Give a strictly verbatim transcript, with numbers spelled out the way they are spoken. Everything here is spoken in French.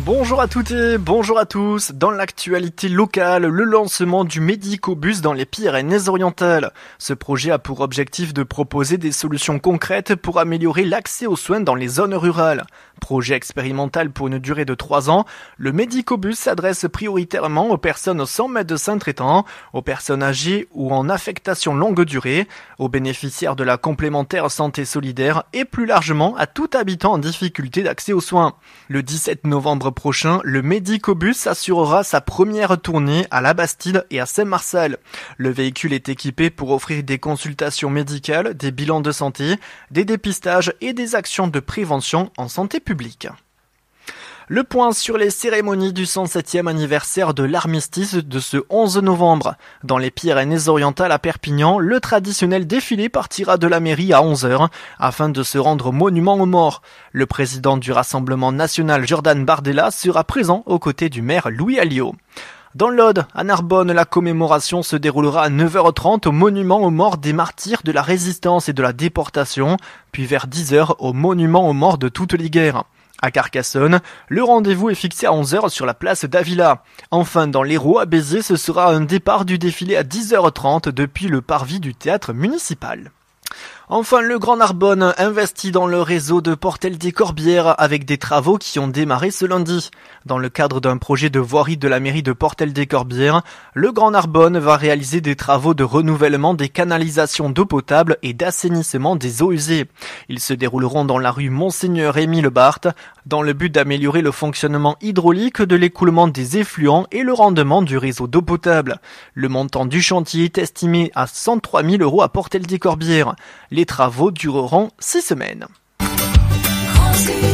Bonjour à toutes et bonjour à tous. Dans l'actualité locale, le lancement du Médicobus dans les Pyrénées-Orientales. Ce projet a pour objectif de proposer des solutions concrètes pour améliorer l'accès aux soins dans les zones rurales. Projet expérimental pour une durée de trois ans, le Médicobus s'adresse prioritairement aux personnes sans médecin traitant, aux personnes âgées ou en affectation longue durée, aux bénéficiaires de la complémentaire santé solidaire et plus largement à tout habitant en difficulté d'accès aux soins. Le dix-sept novembre prochain, le Médicobus assurera sa première tournée à la Bastide et à Saint-Marcel. Le véhicule est équipé pour offrir des consultations médicales, des bilans de santé, des dépistages et des actions de prévention en santé publique. Le point sur les cérémonies du cent septième anniversaire de l'armistice de ce onze novembre. Dans les Pyrénées-Orientales à Perpignan, le traditionnel défilé partira de la mairie à onze heures afin de se rendre au monument aux morts. Le président du Rassemblement national Jordan Bardella sera présent aux côtés du maire Louis Alliot. Dans l'Aude, à Narbonne, la commémoration se déroulera à neuf heures trente au monument aux morts des martyrs de la résistance et de la déportation, puis vers dix heures au monument aux morts de toutes les guerres. À Carcassonne, le rendez-vous est fixé à onze heures sur la place d'Avila. Enfin, dans l'Hérault, à Béziers, ce sera un départ du défilé à dix heures trente depuis le parvis du théâtre municipal. Enfin, le Grand Narbonne investit dans le réseau de Portel des Corbières avec des travaux qui ont démarré ce lundi. Dans le cadre d'un projet de voirie de la mairie de Portel des Corbières, le Grand Narbonne va réaliser des travaux de renouvellement des canalisations d'eau potable et d'assainissement des eaux usées. Ils se dérouleront dans la rue Monseigneur Émile Barthes, dans le but d'améliorer le fonctionnement hydraulique de l'écoulement des effluents et le rendement du réseau d'eau potable. Le montant du chantier est estimé à cent trois mille euros à Portel des Corbières. Les travaux dureront six semaines.